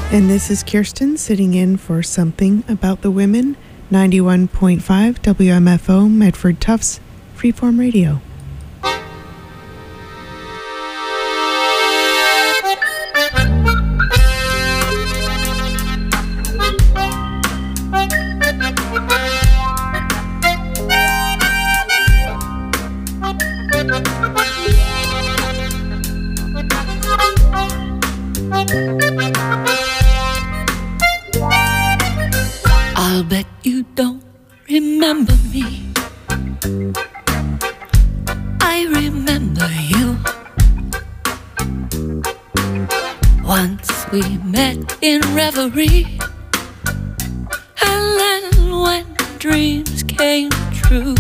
And this is Kirsten sitting in for Something About the Women, 91.5 WMFO, Medford Tufts, Freeform Radio. I'll bet you don't remember me. I remember you. Once we met in reverie, and then when dreams came true,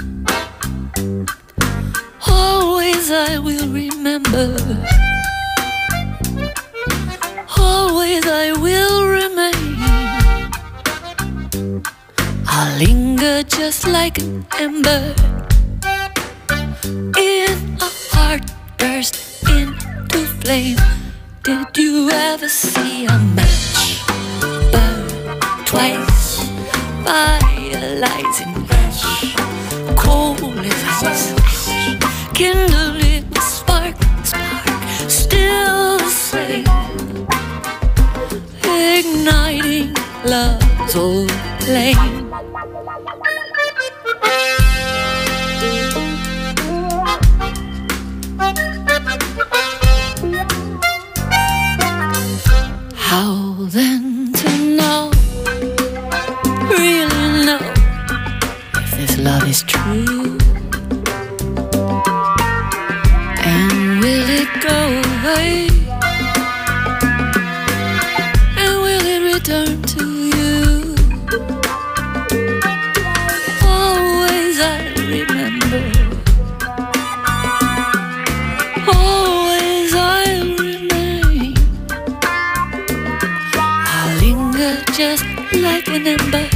always I will remember. Always I will remain. I'll linger just like an ember in a heart burst into flame. Did you ever see a match burn twice by a rising ash? Cold as ice, kindle it with spark, still the same, igniting love's old flame. How then to know, really know, if this love is true? And will it go away? And will it return to you? Always I remember. Always I'll remain. I'll linger just like an ember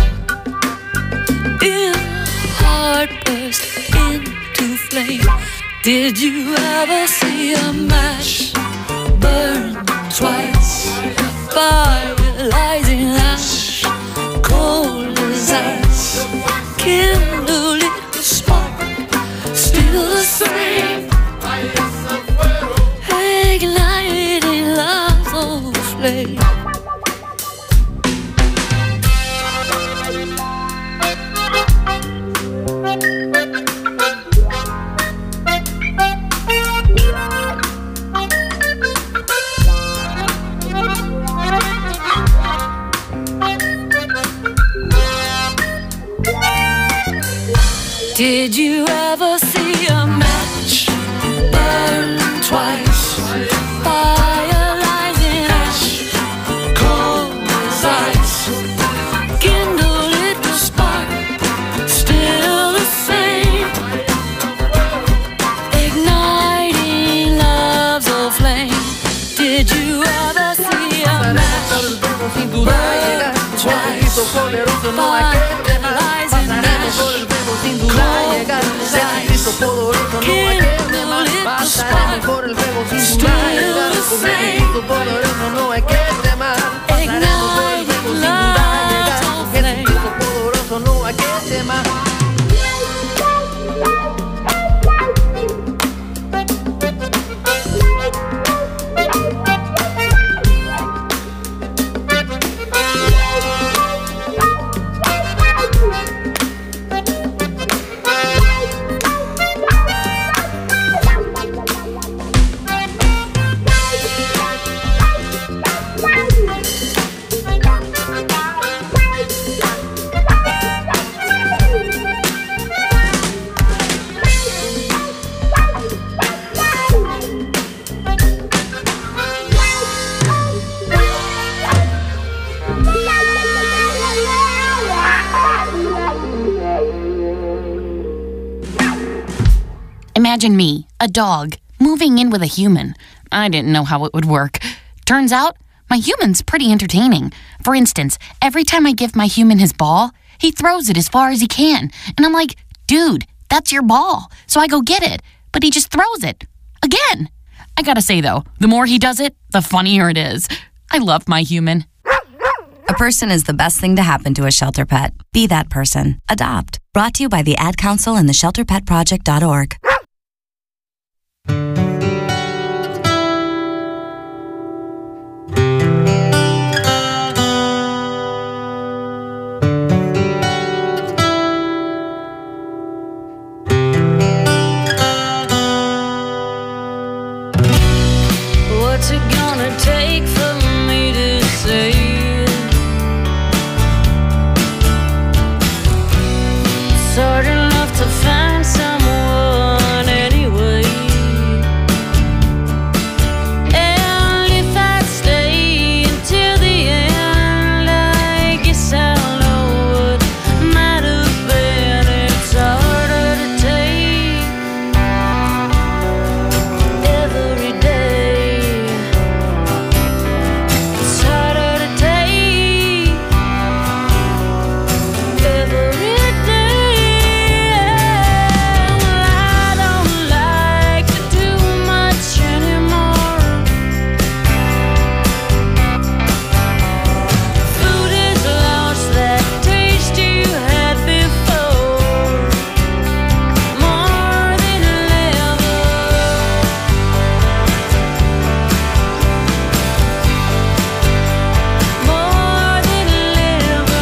in a heart burst into flame. Did you ever see a match burn twice by a rising ash? Cold as ice, kindle it with spark, still the same, igniting love's old flame. Did you ever see a match burn twice by a rising ash? Cold as ice, kindle it with spark, still the same, igniting love's old flame. Did you ever see a match burn twice by a rising ash? Sin duda llegar, ser Cristo poderoso, no hay que temer. Pasaremos por el fuego sin duda llegar. Con Cristo poderoso no hay que temer. Pasaremos por el fuego sin duda llegar. Con Cristo poderoso no hay que temer. Imagine me, a dog, moving in with a human. I didn't know how it would work. Turns out, my human's pretty entertaining. For instance, every time I give my human his ball, he throws it as far as he can. And I'm like, dude, that's your ball. So I go get it. But he just throws it. Again. I gotta say, though, the more he does it, the funnier it is. I love my human. A person is the best thing to happen to a shelter pet. Be that person. Adopt. Brought to you by the Ad Council and the ShelterPetProject.org. What's it gonna take for me to say it? It's hard enough to find someone anyway. And if I stay until the end, I guess I'll know what might have been. It's harder to take every day. It's harder to take every day. Well, I don't like to do much anymore. Food has lost that taste you had before, more than ever. More than ever.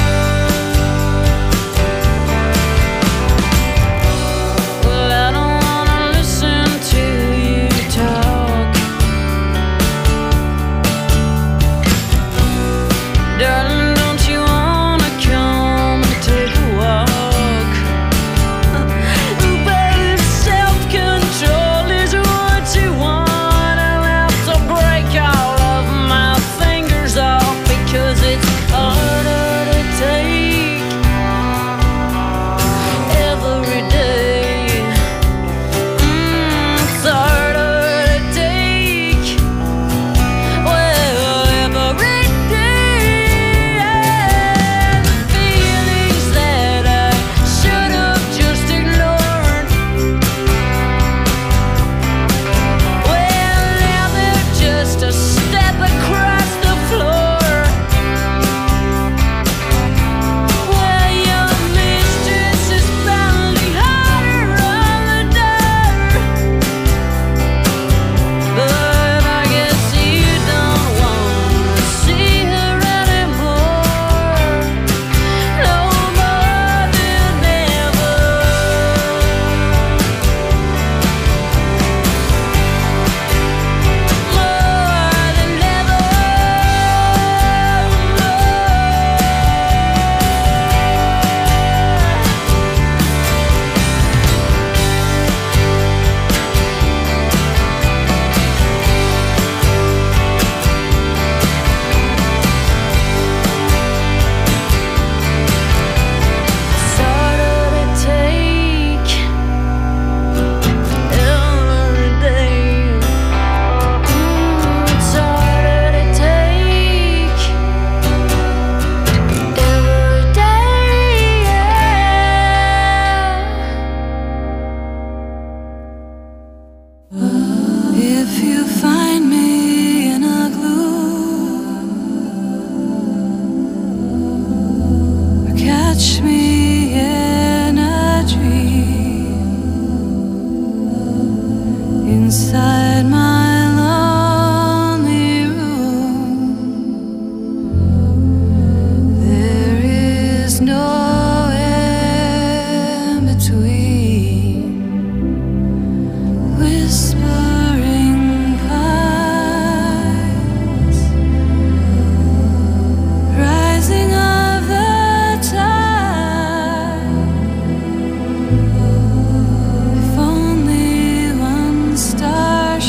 Well, I don't wanna listen to you talk, darling. Don't you wanna come and take a walk? But if self-control is what you want, I'll have to break all of my fingers off, because it's harder to take every day. It's harder to take, well, every day. The feelings that I should have just ignored, well, now they're just a step across the floor. Well, your mistress is pounding harder on the door, but I guess you don't want to see her anymore, no more than ever. More than ever. It's harder to take every day. It's harder to take every day. If you find me in a gloom, or catch me in a dream, inside my lonely room, there is no in between. Whispering pines, rising of the tide. If only one star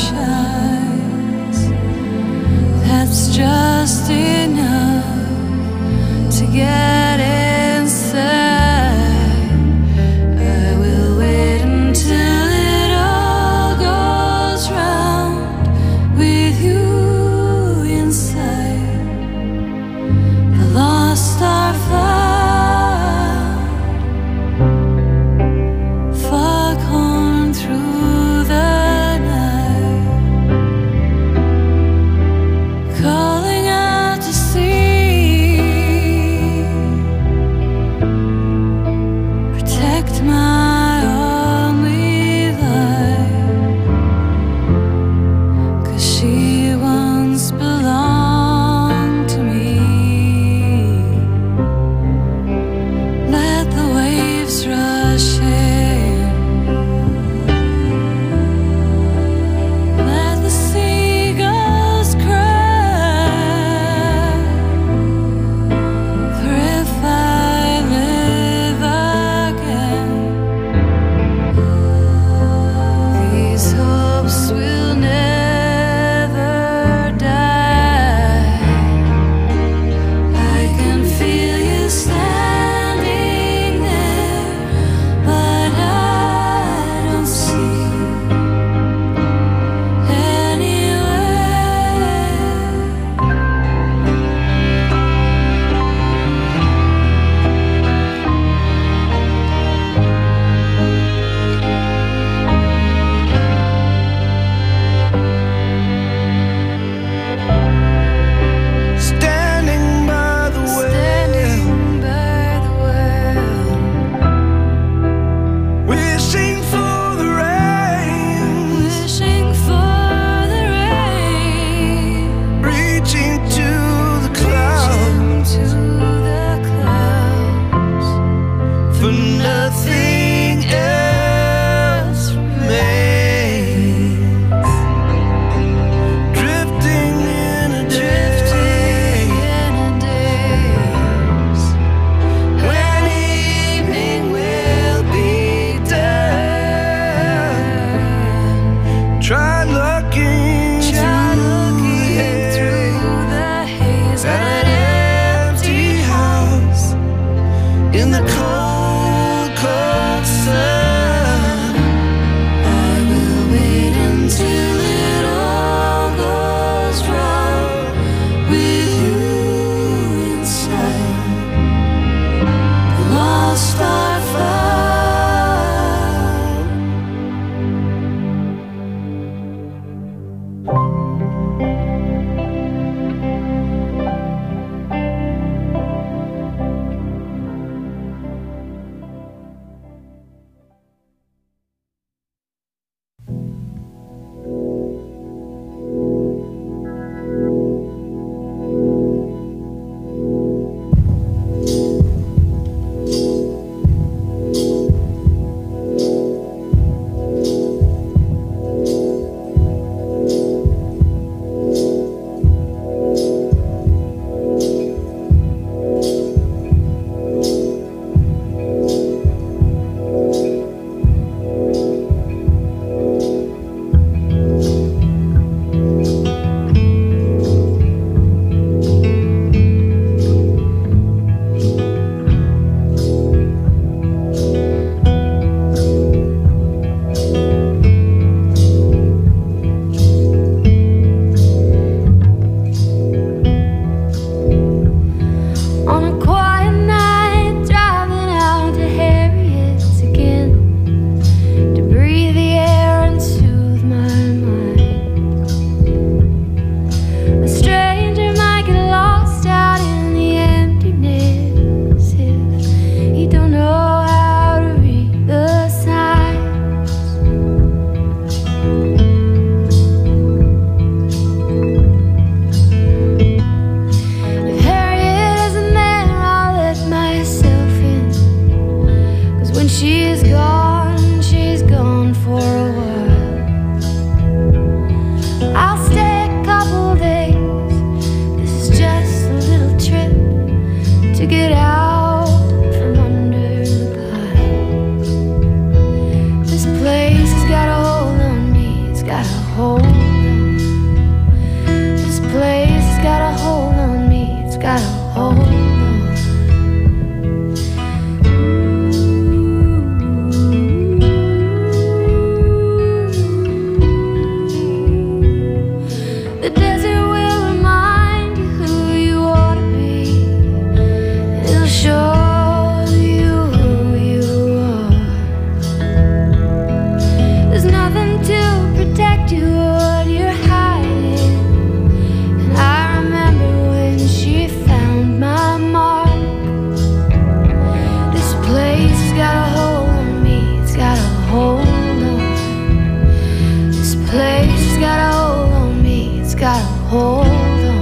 hold on.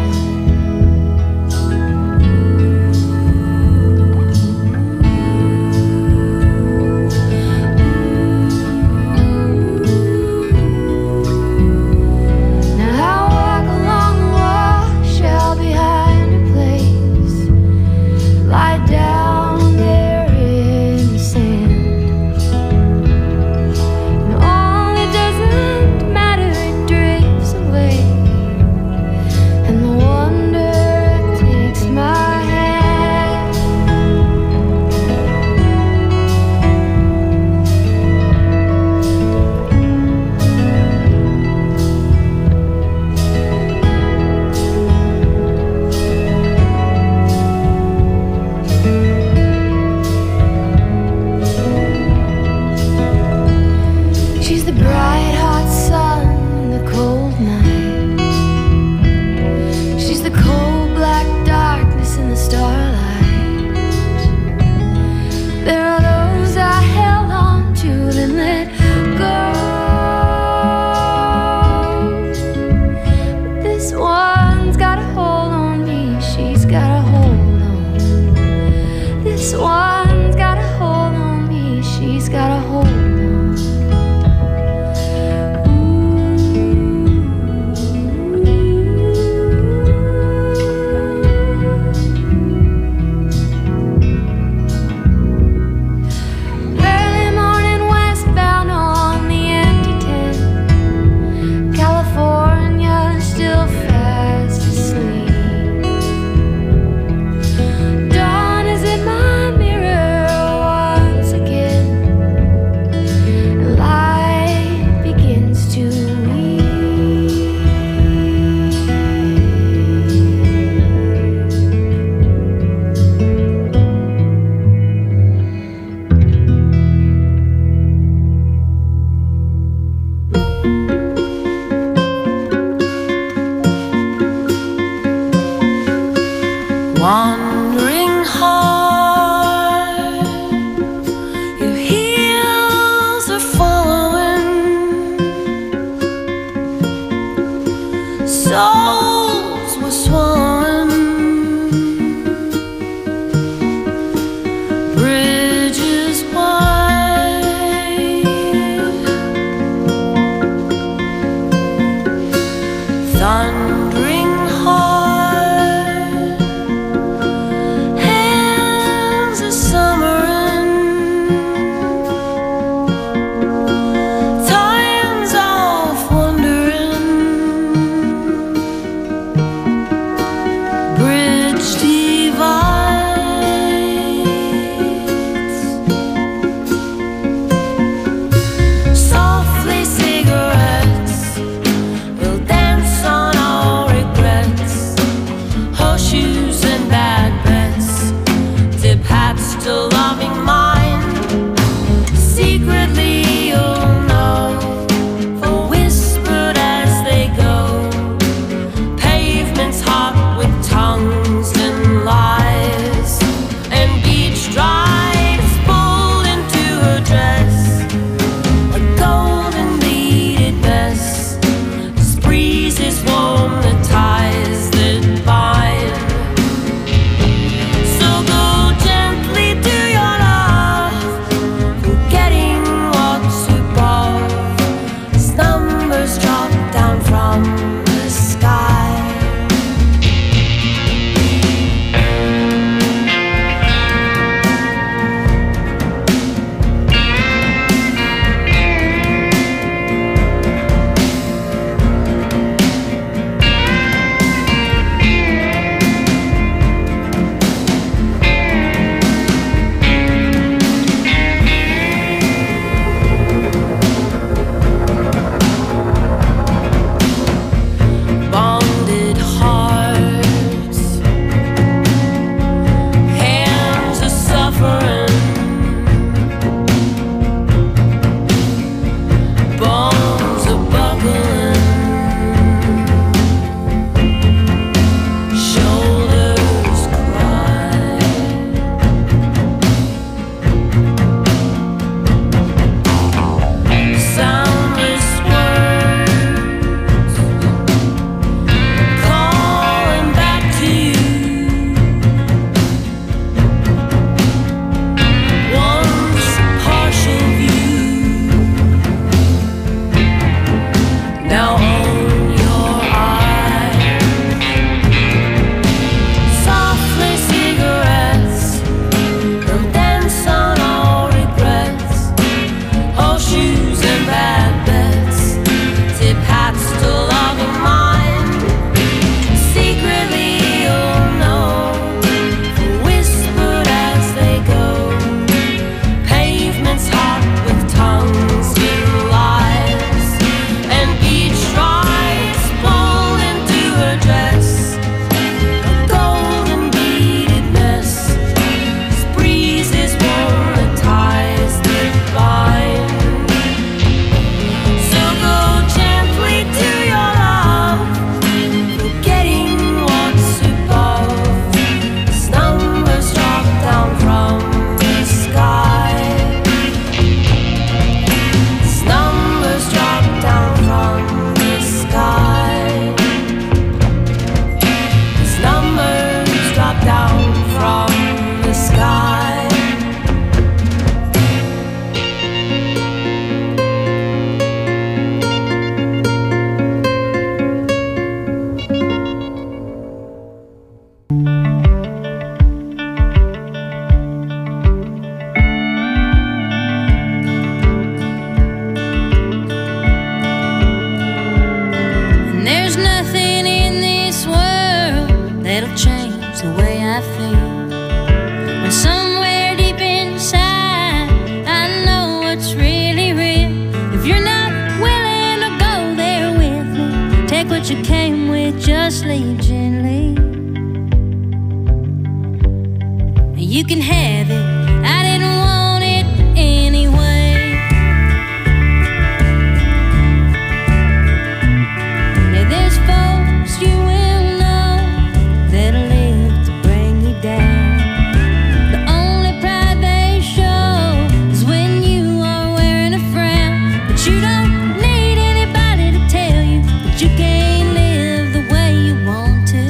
Now I walk along the wall, shall behind a place, lie down there in the sand. And all it doesn't matter, it drifts away, and the wonder takes my hand. She's the bright hot sun in the cold night. She's the cold black darkness in the starlight. There are those I held on to then let go, but this one's got a hold on me. She's got a hold on. This one's got a hold on me. She's got a hold on. Early morning westbound on the empty 10, California still fast asleep. Dawn is in my mirror once again, and light begins to weep. Wandering heart, your heels are following. Souls were swallowing. Bridges wide, thundering heart, hands are summering. Time's off wondering. sleep gently. You can have it, I didn't want it anyway. Now there's folks you will know that'll live to bring you down. The only pride they show is when you are wearing a frown. But you don't need anybody to tell you that you can't live the way you want to.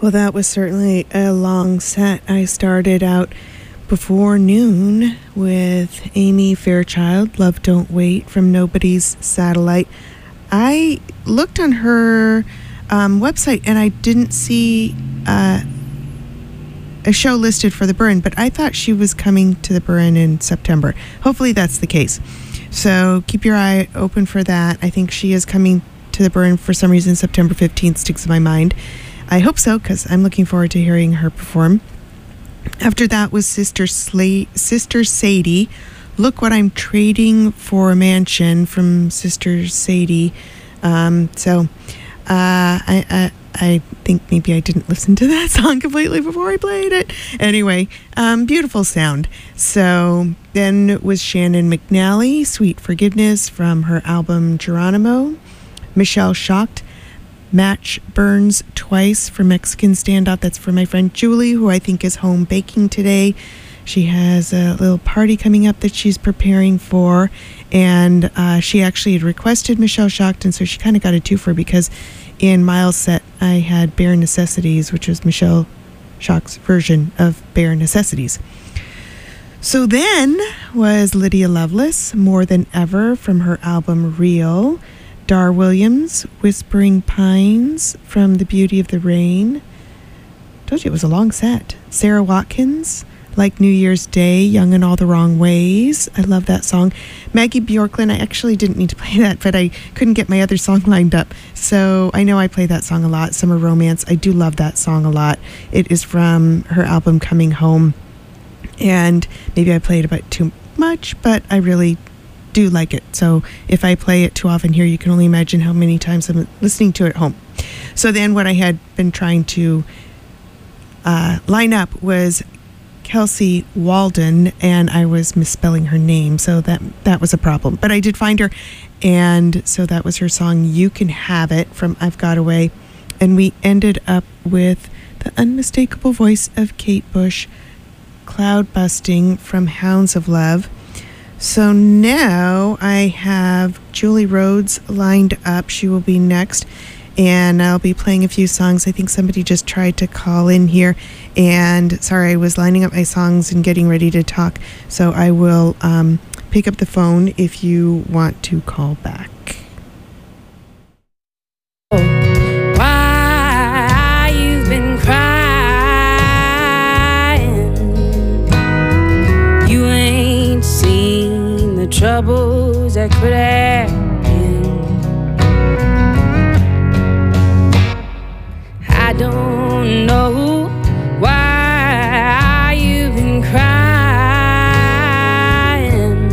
Well, that was certainly a long set. I started out before noon with Amy Fairchild, Love Don't Wait, from Nobody's Satellite. I looked on her website and I didn't see a show listed for the Burren, but I thought she was coming to the Burren in September. Hopefully that's the case. So keep your eye open for that. I think she is coming to the Burren for some reason. September 15th sticks in my mind. I hope so, because I'm looking forward to hearing her perform. After that was Sister Sadie. Look What I'm Trading for a Mansion from Sister Sadie. I think maybe I didn't listen to that song completely before I played it. Anyway, beautiful sound. So then was Shannon McNally, Sweet Forgiveness from her album Geronimo. Michelle Shocked, Match Burns Twice for Mexican Standout. That's for my friend Julie, who I think is home baking today. She has a little party coming up that she's preparing for, and she actually had requested Michelle Shocked, and so she kind of got a twofer because in Miles' set I had Bare Necessities, which was Michelle Shocked's version of Bare Necessities. So then was Lydia Lovelace, More Than Ever from her album Real. Dar Williams, Whispering Pines from The Beauty of the Rain. Told you it was a long set. Sarah Watkins, Like New Year's Day, Young in All the Wrong Ways. I love that song. Maggie Bjorklund, I actually didn't need to play that, but I couldn't get my other song lined up. So I know I play that song a lot, Summer Romance. I do love that song a lot. It is from her album Coming Home. And maybe I played a bit too much, but I really do like it. So if I play it too often here, you can only imagine how many times I'm listening to it at home. So then what I had been trying to line up was Kelsey Walden, and I was misspelling her name, so that was a problem. But I did find her, and so that was her song You Can Have It from I've Got Away. And we ended up with the unmistakable voice of Kate Bush, Cloud Busting from Hounds of Love. So now I have Julie Rhodes lined up. She will be next, and I'll be playing a few songs. I think somebody just tried to call in here, and sorry, I was lining up my songs and getting ready to talk, so I will pick up the phone if you want to call back. Why you've been crying? You ain't seen the troubles that could have been. I don't know why you've been crying.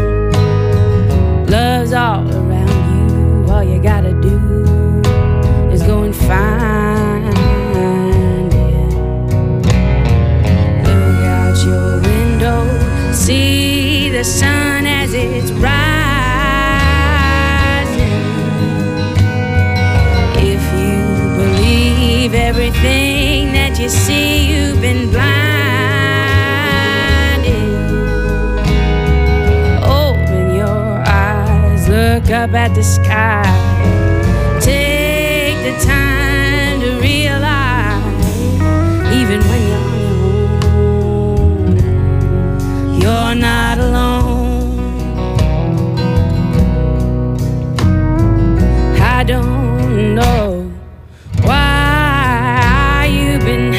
Love's all around you. All you gotta do is go and find it. Look out your window, see the sun as it's rising. If you believe everything that you see, you've been blinded. Open your eyes, look up at the sky. Take the time to realize, even when you're on your own, you're not alone. I don't know why you've been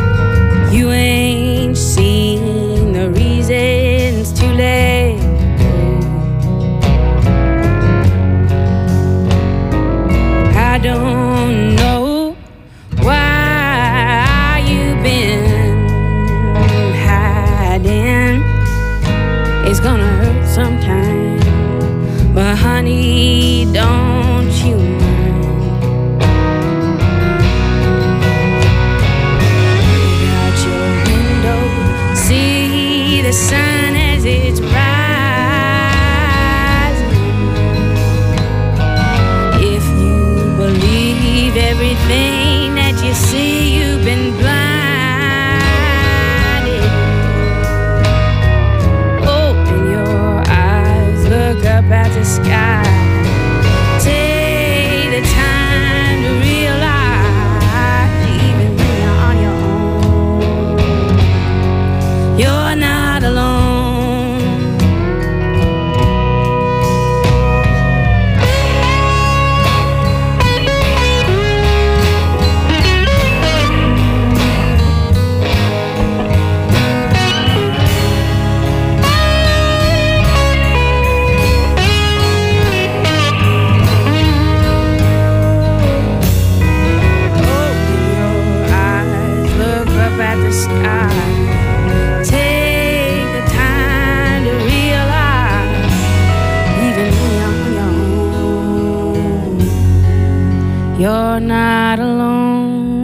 hiding. You ain't seen the reasons to let go. not alone.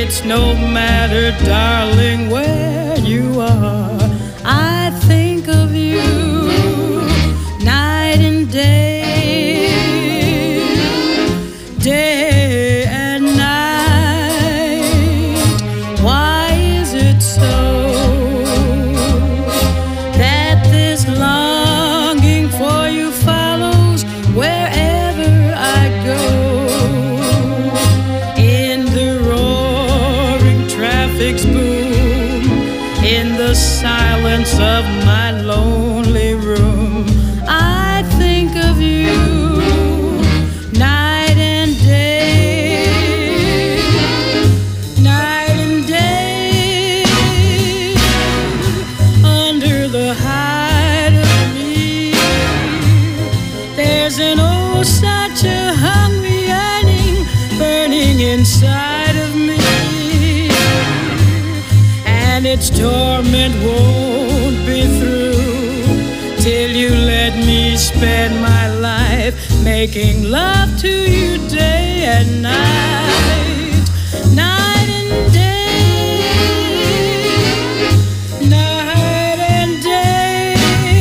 it's no matter, darling, where you are. I think of you night and day, day and night. Why is it so that this longing for you follows wherever I go? In the roaring traffic's boom, in the silence of my lonely room, I think of you night and day, night and day. Under the hide of me, there's an oh such a hungry yearning burning inside of me, and its torment won't be through till you let me spend my life making love to you day and night, night and day, night and day.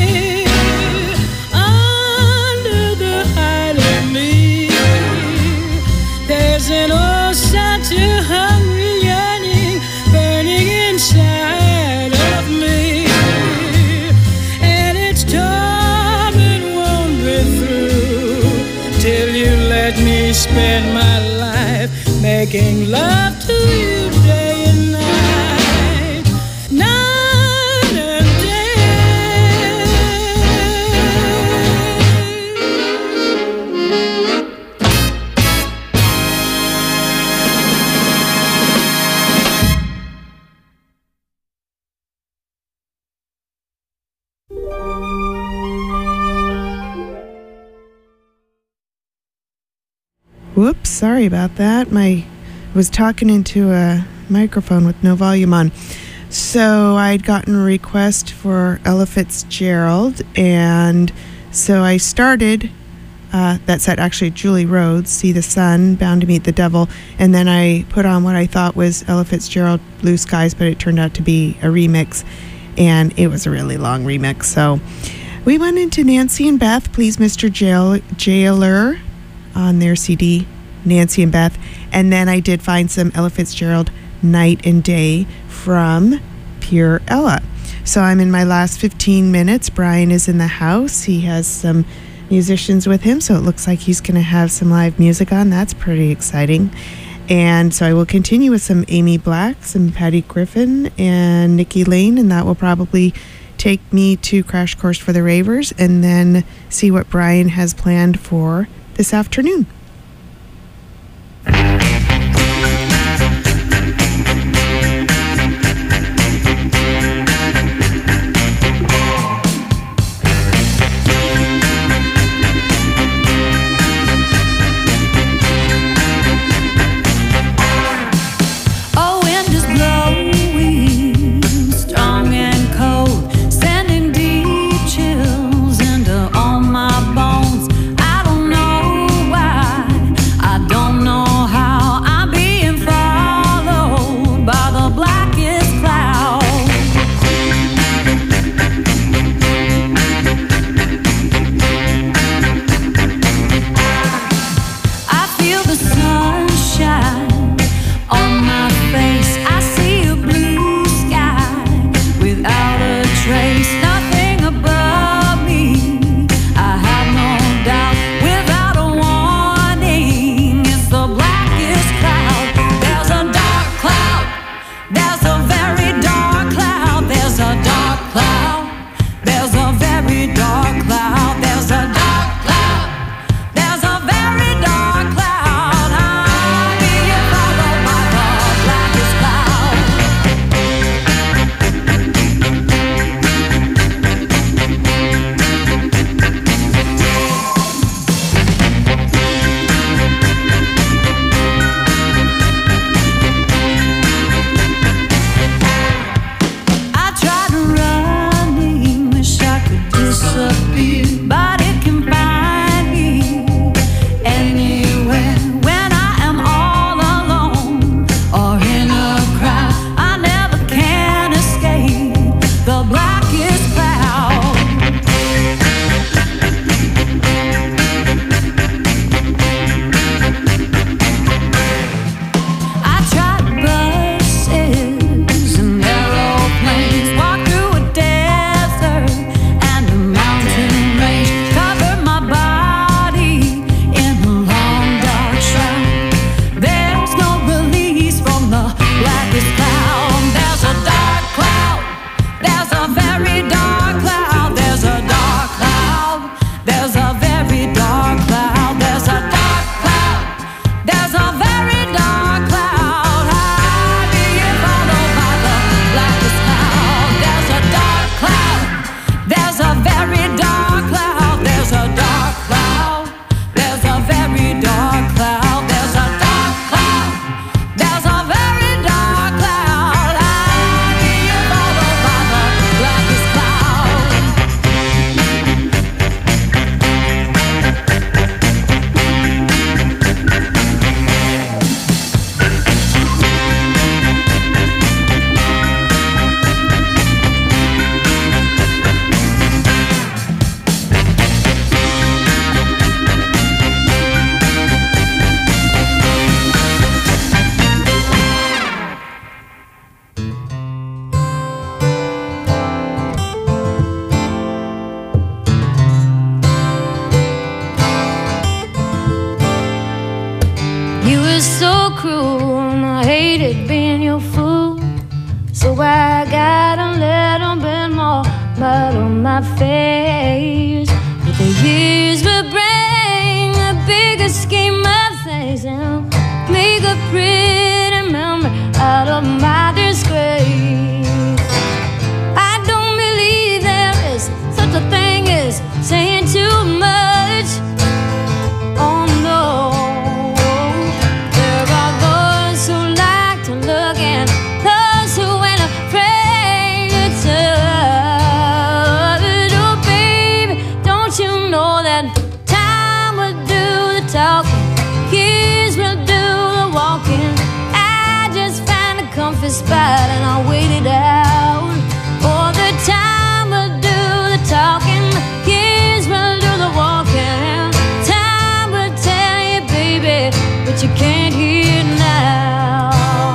Under the hide of me, there's an oh such a hungry yearning burning inside of me, and its torment won't be through till you let me spend my life making love to you day and night, night and day. Whoops, sorry about that. I was talking into a microphone with no volume on. So I'd gotten a request for Ella Fitzgerald, and so I started that set, actually Julie Rhodes, See the Sun, Bound to Meet the Devil, and then I put on what I thought was Ella Fitzgerald, Blue Skies, but it turned out to be a remix, and it was a really long remix. So we went into Nancy and Beth, Please Mr. Jailer, on their CD, Nancy and Beth, and then I did find some Ella Fitzgerald, Night and Day, from Pure Ella. So I'm in my last 15 minutes. Brian is in the house. He has some musicians with him, so it looks like he's going to have some live music on. That's pretty exciting. And so I will continue with some Amy Black, some Patty Griffin, and Nikki Lane, and that will probably take me to Crash Course for the Ravers, and then see what Brian has planned for this afternoon. Chills into all my bones. I don't know why. cruel, and I hated being your fool. So I got a little bit more mud on my face. But the years will bring a bigger scheme of things and make a pretty memory out of my disgrace. I don't believe there is such a thing as saying too much. Oh no. There are those who like to look and those who ain't afraid to touch. Oh baby, don't you know that time will do the talking, years will do the walking. I just found a comfy spot and I waited out. Oh, the time will do the talking, years will do the walking. Time will tell you, baby, but you can't hear now.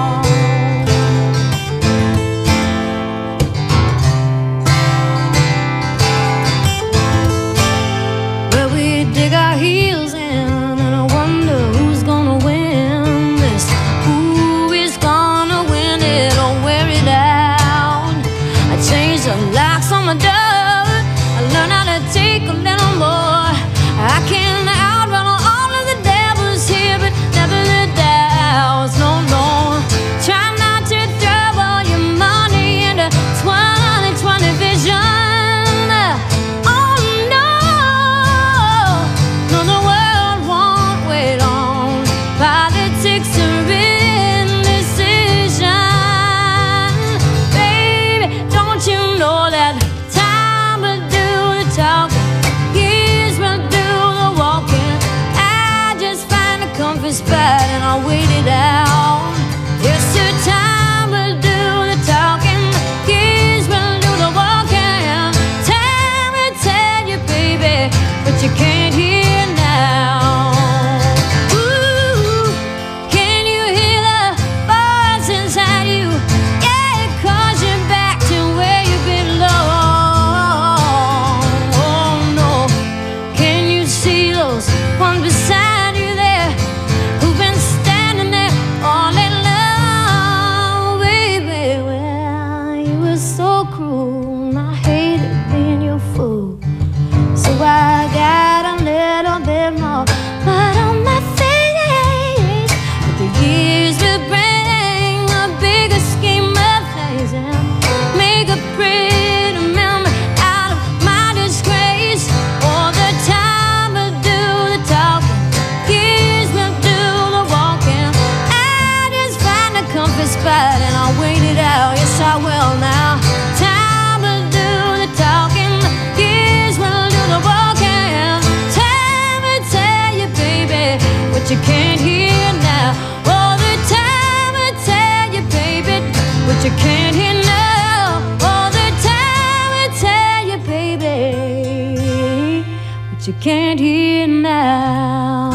Well, we dig our heels in, and I wonder who's gonna win this. Who is gonna win it or wear it out? I changed the locks on my door. I learned how to take a little more. I can outrun all of the devils here, but never the doubts. No, no. Try not to throw all your money into 2020 vision. Oh no, no, the world won't wait on politics or indecision. Baby, don't you know that time will do the talking, years will do the walking. I just find a comfy spot and I wait it out. Yes, sir, time will do the talking, years will do the walking. Time will tell you, baby, but you can't hear now. Ooh, can you hear the voice inside you? Yeah, it calls you back to where you belong. Oh no, can you see those ones beside you there who've been standing there all along, baby? Well, you were so cruel, and I hated being your fool. So I got a little bit more mud on my face. But the years will bring a bigger scheme of things and make a pretty memory out of my disgrace. All the time will do the talking, years will do the walking. I just find a comfy spot and I'll wait it out. Yes, I will now. Time will do the talking, years will do the walking. Time will tell you, baby, what you can't hear now. All the time will tell you, baby, what you can't hear now. All the time will tell you, baby, what you can't hear now.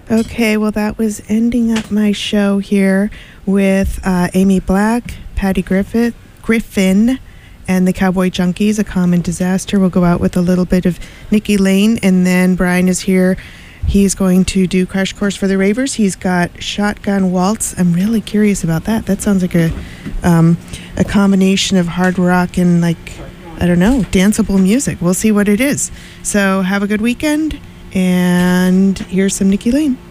Okay, well, that was ending up my show here with Amy Black, Patty Griffin, and the Cowboy Junkies, A Common Disaster. We'll go out with a little bit of Nikki Lane, and then Brian is here. He's going to do Crash Course for the Ravers. He's got Shotgun Waltz. I'm really curious about that. That sounds like a combination of hard rock and, like, I don't know, danceable music. We'll see what it is. So have a good weekend, and here's some Nikki Lane.